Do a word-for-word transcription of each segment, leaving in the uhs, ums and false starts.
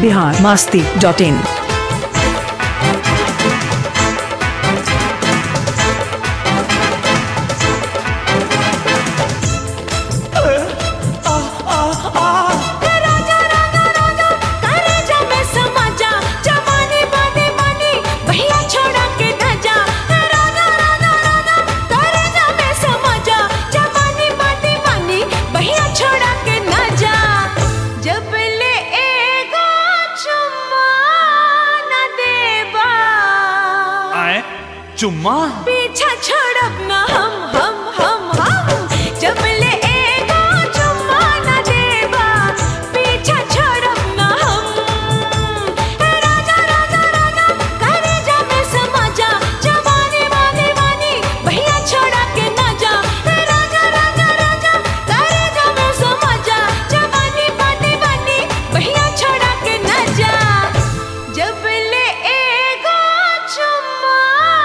Bihar Masti dot in. चुम्मा पीछा छोड़ब ना हम हम हम हम जब ले एगो चुम्मा ना देबा पीछा छोड़ब ना हम। राजा राजा राजा करे जा में समा जा जवानी वानी वानी भैया छोड़ा के ना जा। राजा राजा राजा करे जा में समा जा जवानी वानी वानी भैया छोड़ा के ना जा। जब ले एगो चुम्मा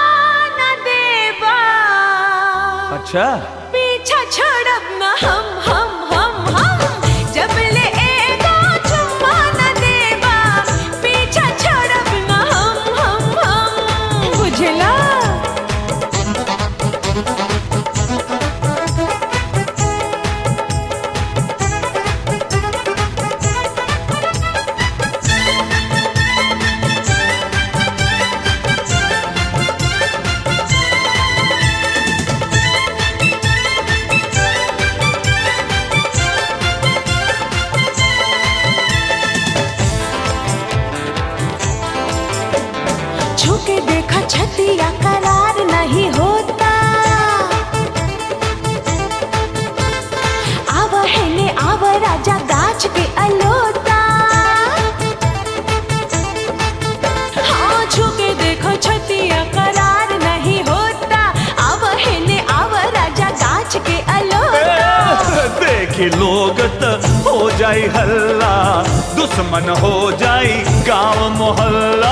अच्छा पीछा छोड़ब ना हम हम हम हम जब ले एगो चुम्मा ना देबा पीछा छोड़ब ना हम हम हम बुझला। छूके देखा छतिया करार नहीं होता। आवा है ने आवा राजा गाछ के अलोता। हाँ छूके देखो छतिया करार नहीं होता। आवा है ने आवा राजा गाछ के अलोता। देखे लोग तो हो जाई हल्ला दुश्मन हो जाई गांव मोहल्ला।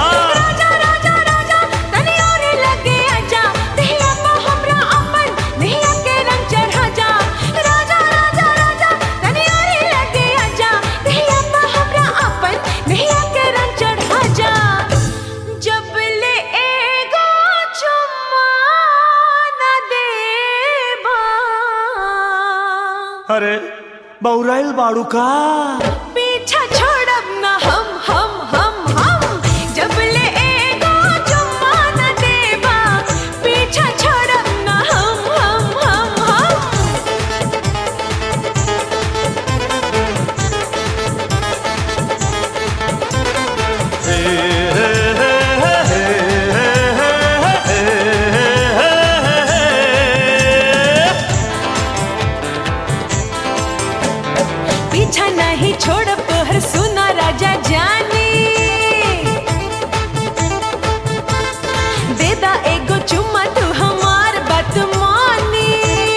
अरे बौराइल बाड़ू का पीछा छोड़ब ना हम हम हम हम जब ले एगो चुम्मा ना देबा पीछा छोड़ब ना हम हम हम हम। हे हे हे हे पीछा नहीं छोड़ब तोहर सुना राजा जानी। देदा एगो चुम्मा तू हमार बात मानी।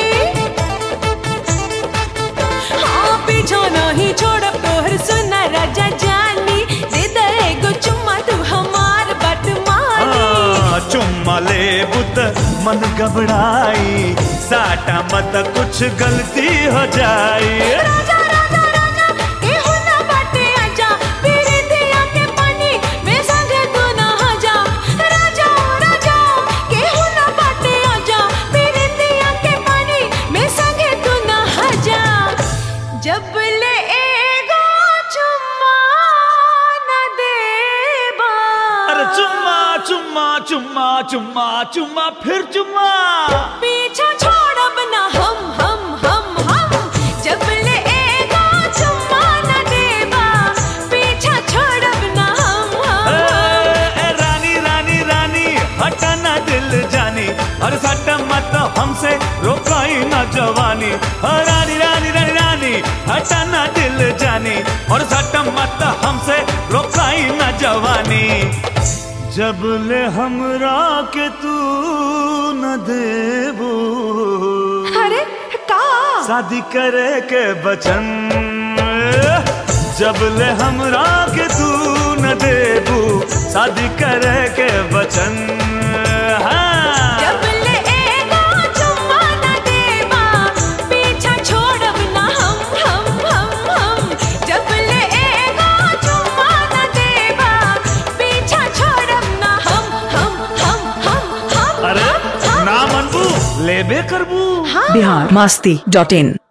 हाँ पीछा नहीं छोड़ब तोहर सुना राजा जानी। देदा एगो चुम्मा तू हमार बात मानी। चुम्मा ले बुत मन घबराई साटा मत कुछ गलती हो जाई। राजा राजा राजा केहू ना बाटे आजा पीरे दिया के पानी में संगे तू नहा जा। राजा राजा केहू ना बाटे आजा पीरे दिया के पानी में संगे तू नहा जा। जब ले एगो चुम्मा ना देबा। अरे चुम्मा चुम्मा चुम्मा चुम्मा चुम्मा फिर चुम्मा पीछा छोड़ब ना हम हम हम हम जब ले एगो चुम्मा ना देबा पीछा छोड़ब ना हम हम हम। ए रानी रानी रानी हटा ना दिल जानी और सट मत हमसे रोकाई ना जवानी। रानी रानी रानी रानी हटा ना दिल जानी और सट मत हमसे रोकाई ना जवानी। जब ले हमरा के तू न देबू अरे का शादी करे के बचन। जब ले हमरा के तू न देबू शादी करे के बचन। हाँ जब ले एगो चुम्मा ना देबा पीछा छोड़ब ना हम हम हम हम। जब ले एगो चुम्मा ना लेबे करबू। हाँ बिहार मस्ती डॉट इन।